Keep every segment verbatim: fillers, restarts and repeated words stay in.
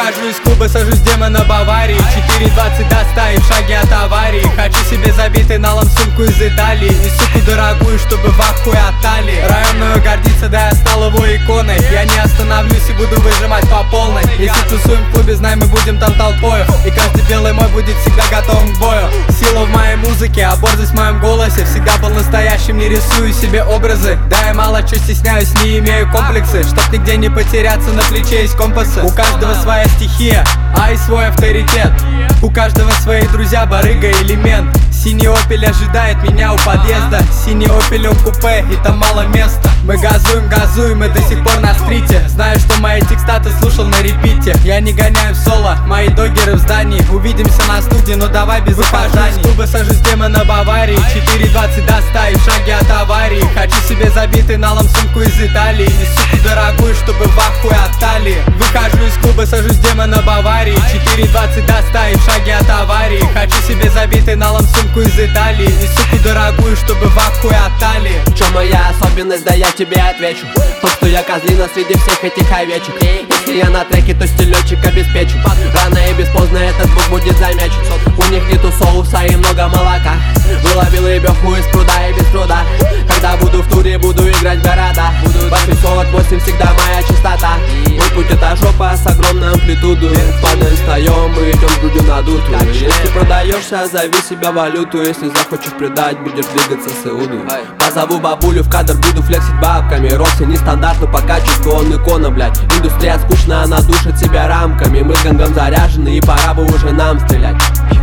Выхожу из клуба, сажусь демона Баварии. Четыре двадцать до ста и в шаге от аварии. Хочу себе забитый налом сумку из Италии и суку дорогую, чтобы в ахуе от талии. Районную гордиться, да я стал его иконой. Я не остановлюсь и буду выжимать по полной. Если тусуем в клубе, знай, мы будем там толпою. И каждый белый мой будет всегда готовым к бою. Сила в моей музыке, а борзость в моем голосе. Всегда был настоящим, не рисую себе образы. Да я мало чё стесняюсь, не имею комплексы. Чтоб нигде не потеряться, на плече есть компасы. У каждого своя стихия, а и свой авторитет. У каждого свои друзья, барыга, элемент. Синий опель ожидает меня у подъезда. Синий опель он купе, и там мало места. Мы газуем, газуем, и до сих пор на стрите. Знаю, что мои текста ты слушал на репите. Я не гоняю в соло, мои догеры в здании. Увидимся на студии, но давай без опозданий. Из клуба сажусь демона Баварии. Четыре двадцать до ста и в шаге от аварии. Хочу себе забитый налом сумку из Италии и суку дорогую, чтобы в ахуе от талии. Выхожу из клуба, сажусь демона Баварии. Четыре двадцать до ста и в шаге от аварии. Хочу себе забитый налом сумку из Италии и суку дорогую, чтобы в ахуе от талии. Чё моя особенность, да я тебе отвечу. То, что я козлина среди всех этих овечек. Если я на треке, то стилёчек обеспечу. Рано и без поздно этот звук будет замечен. У них нету соуса и много молока. Выловил ребёху из пруда и без труда. Когда буду в туре, буду играть в города. Ваши сорок восемь всегда моя частота. Мой путь это жопа с огромной амплитудой. Падаем, встаем, мы идем грудью надутую. Если продаешься, зови себя валюту. Если захочешь предать, будешь двигаться с Иуду. Позову бабулю в кадр, буду флексить бабками. Рокси нестандартно по качеству, он икона, блядь. Индустрия скучна, она душит себя рамками. Мы с гангом заряжены, и пора бы уже нам стрелять.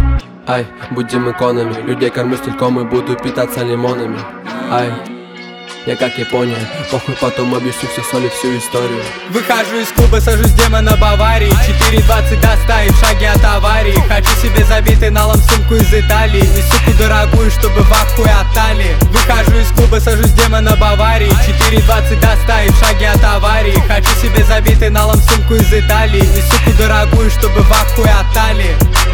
Ай, будем иконами. Людей кормлю стельком и буду питаться лимонами. Ай, я как Япония, похуй, потом объясню все соли, всю историю. Выхожу из клуба, сажусь демона Баварии. Четыре двадцать до ста и в шаге от аварии. Хочу себе забитый налом сумку из Италии и суку дорогую, чтобы в ахуе от талии. Выхожу из клуба, сажусь демона Баварии. Четыре двадцать до ста и в шаге от аварии. Хочу себе забитый налом сумку из Италии и суку дорогую, чтобы в ахуе от талии.